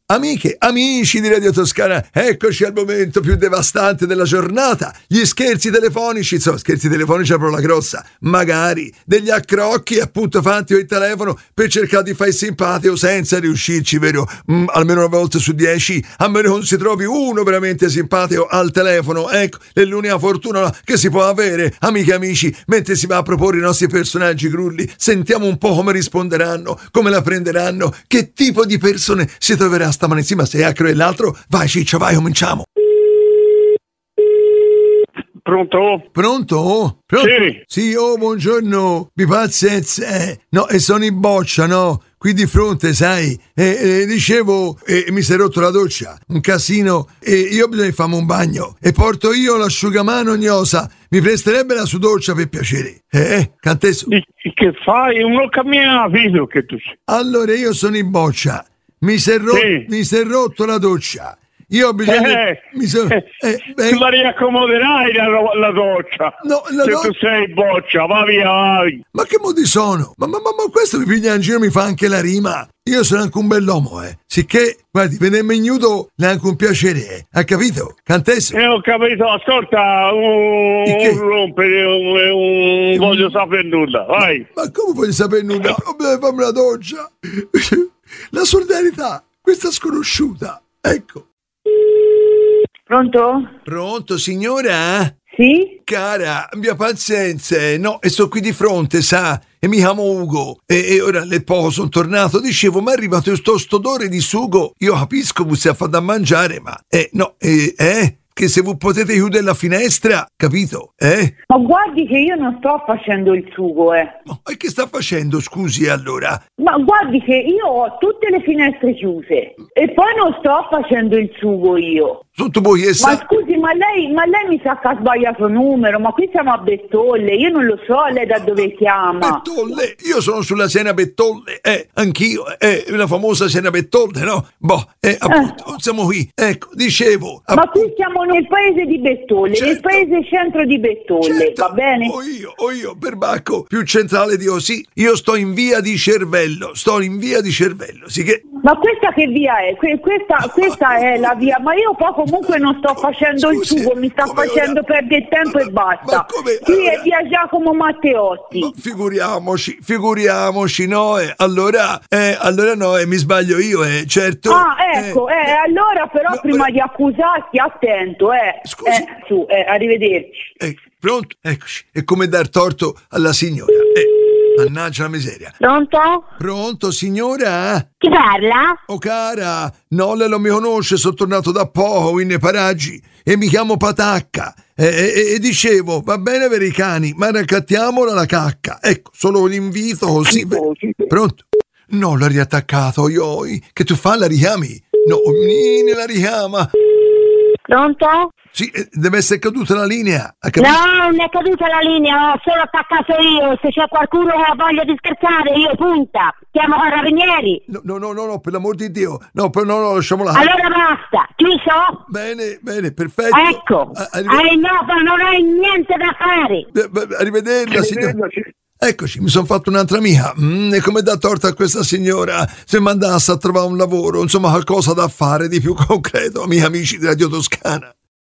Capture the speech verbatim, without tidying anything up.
Amiche, amici di Radio Toscana, eccoci al momento più devastante della giornata. Gli scherzi telefonici, insomma, scherzi telefonici è proprio la grossa. Magari degli accrocchi appunto fatti con il telefono per cercare di fare simpatico senza riuscirci, vero? Mm, almeno una volta su dieci, a meno non si trovi uno veramente simpatico al telefono. Ecco, è l'unica fortuna che si può avere, amiche e amici, mentre si va a proporre i nostri personaggi grulli. Sentiamo un po' come risponderanno, come la prenderanno, che tipo di persone si troverà stamane. Sì, ma sei acro e l'altro. Vai Ciccio, vai, cominciamo. Pronto? Pronto? Pronto? Sì. Sì, oh, buongiorno. Mi pazienza. Eh. No, e sono in boccia, no? Qui di fronte, sai. Eh, eh, dicevo, eh, mi si è rotto la doccia. Un casino. E io bisogna farmi un bagno. E porto io l'asciugamano gnosa. Mi presterebbe la sua doccia per piacere? Eh? Cantesso? Che fai? Non cammina figlio che tu sei. Allora, io sono in boccia. Mi si è ro- Sì. mi si è rotto la doccia. Io ho bisogno. Eh, mi so- eh, eh, beh, Tu la riaccomoderai la, la doccia. No, la Se do- tu sei in boccia, va via, vai. Ma che modi sono? Ma, ma, ma, ma questo mi piglia in giro, mi fa anche la rima. Io sono anche un bell'uomo, eh. Sicché, guardi, vedermi nudo è anche un piacere, eh. Ha capito? Cantesso? Eh, ho capito, ascolta, un, Di che? un rompere, un, un voglio sapere nulla, vai. Ma come voglio sapere nulla? Non bisogna farmi la doccia. La solidarietà, questa sconosciuta. Ecco. Pronto? Pronto, signora? Sì? Cara, abbia pazienza, no, e sto qui di fronte, sa, e mi chiamo Ugo, e, e ora le poco sono tornato, dicevo, ma è arrivato questo odore di sugo, io capisco che si ha fatto da mangiare, ma, eh, no, eh, eh, che se voi potete chiudere la finestra, capito, eh? Ma guardi che io non sto facendo il sugo, eh. Ma e che sta facendo, scusi, allora? Ma guardi che io ho tutte le finestre chiuse e poi non sto facendo il sugo io. Sotto voi che Ma sa... scusi, ma lei, ma lei mi sa che ha sbagliato numero, ma qui siamo a Bettolle, io non lo so lei da dove chiama. Bettolle, io sono sulla Siena Bettolle, eh, anch'io, eh, la famosa Siena Bettolle, no? Boh, eh, appunto, siamo qui, ecco, dicevo... Ma appunto, qui siamo nel paese di Bettolle, nel Certo. paese centro di Bettolle, certo, va bene? O io, o io, per Bacco, più centrale di Osì, io sto in via di Cervello, sto in via di Cervello, sì che... Ma questa che via è? Que- questa, questa è la via, ma io poi comunque non sto facendo Scusi, il sugo, mi sta come facendo ora? perdere tempo Ma- e basta. ma come Qui è ora? via Giacomo Matteotti. Ma figuriamoci, figuriamoci, no, eh, allora, eh, allora no, eh, mi sbaglio io, eh, certo. Ah, ecco, eh, allora però no, prima eh, di accusarti, attento, eh. Scusi. Eh, su, eh, arrivederci. eh, pronto? Eccoci, è come dar torto alla signora, eh, mannaggia la miseria. Pronto? Pronto, signora? Chi parla? Oh cara, no, lei non mi conosce, sono tornato da poco in nei paraggi e mi chiamo Patacca. E, e, e dicevo, va bene avere i cani, ma raccattiamola la cacca. Ecco, solo un invito così. Pronto? No, l'ha riattaccato, ioi. Che tu fa, la richiami? No, Nini la richiama. Pronto? Sì, eh, deve essere caduta la linea. Ha capito? No, non è caduta la linea, ho solo attaccato io. Se c'è qualcuno che ha voglia di scherzare, io punta. Chiamo Carabinieri. No, no, no, no, no, per l'amor di Dio. No, per, no, no, lasciamola. Allora basta, chiuso? Bene, bene, perfetto. Ecco, A- arrive- hai no, ma non hai niente da fare. eh, beh, Arrivederla, signora. Arrivederci. Eccoci, mi sono fatto un'altra amica. Mm, e come dà torta a questa signora? Se mi andasse a trovare un lavoro, insomma, qualcosa da fare di più concreto, amici amici di Radio Toscana.